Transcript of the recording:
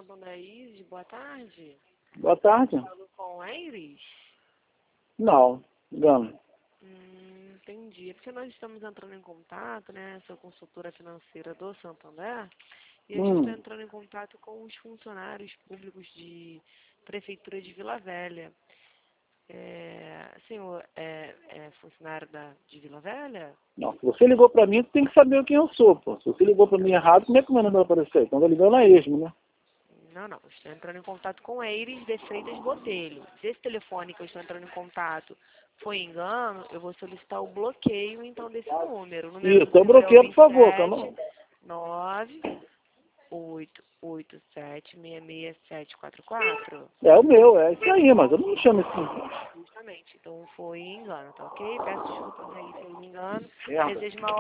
Santander Isis, boa tarde. Boa tarde. Falo com a Iris? Não, engano. Entendi. É porque nós estamos entrando em contato, né? Sou consultora financeira do Santander e a gente está entrando em contato com os funcionários públicos de Prefeitura de Vila Velha. Senhor é funcionário de Vila Velha? Não, se você ligou pra mim, tu tem que saber quem eu sou, pô. Se você ligou pra mim errado, como é que o meu número vai aparecer? Então, eu ligando a esmo, né? Não. Estou entrando em contato com a Iris de Freitas Botelho. Se esse telefone que eu estou entrando em contato foi engano, eu vou solicitar o bloqueio, então, desse número. O número Isso, do então senhor é o bloqueia, por favor, que eu não... 2798876674. É o meu, é isso aí, mas eu não me chamo assim. Justamente. Então, foi engano, tá ok? Peço desculpas aí pelo engano. Merda. Desejo uma